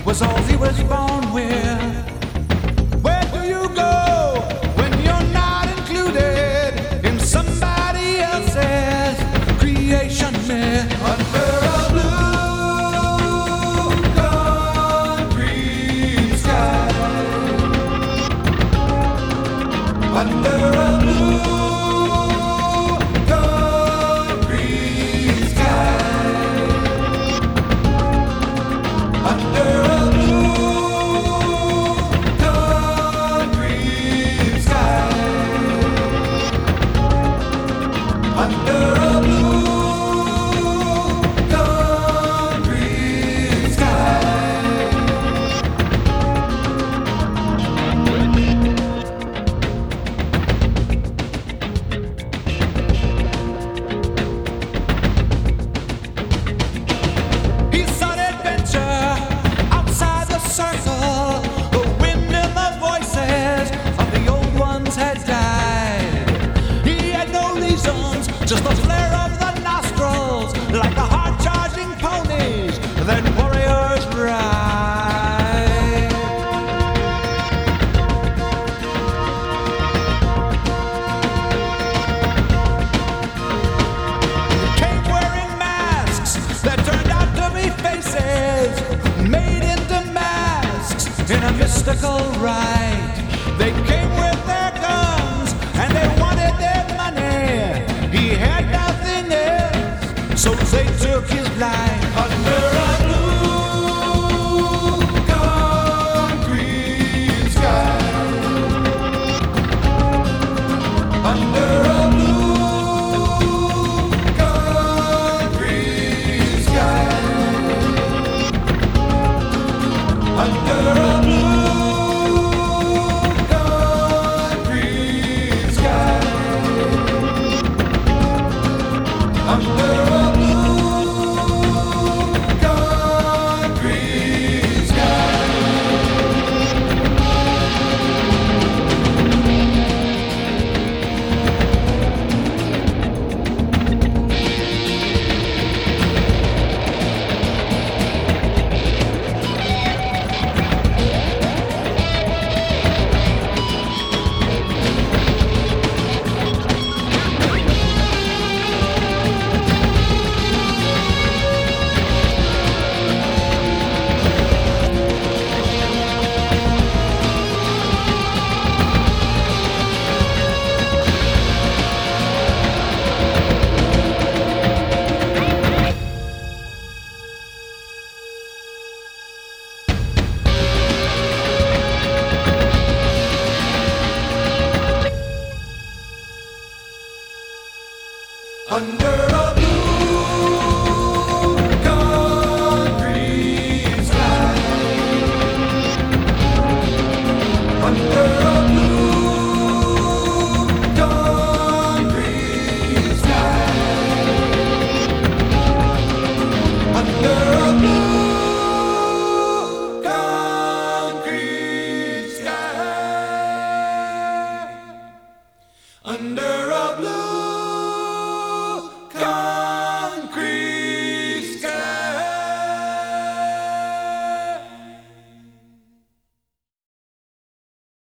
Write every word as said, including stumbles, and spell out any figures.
was all he was born with. Where do you go when you're not included in somebody else's creation myth? Under a blue concrete sky, under a blue concrete sky, under a blue concrete sky, under a blue concrete sky. He sought adventure outside the circle. The wind and the voices of the old ones had died. He had no reasons, just the flare of the nostrils, like the hard-charging ponies that warriors ride. He came wearing masks that turned out to be faces made into masks in a mystical rite. They came with their guns and they wanted their money. He had nothing else, so they took his life. Under a blue concrete sky, under a blue concrete sky, under a blue concrete sky, under a blue concrete sky. Under a blue concrete sky, under a blue concrete sky, under a blue concrete sky, under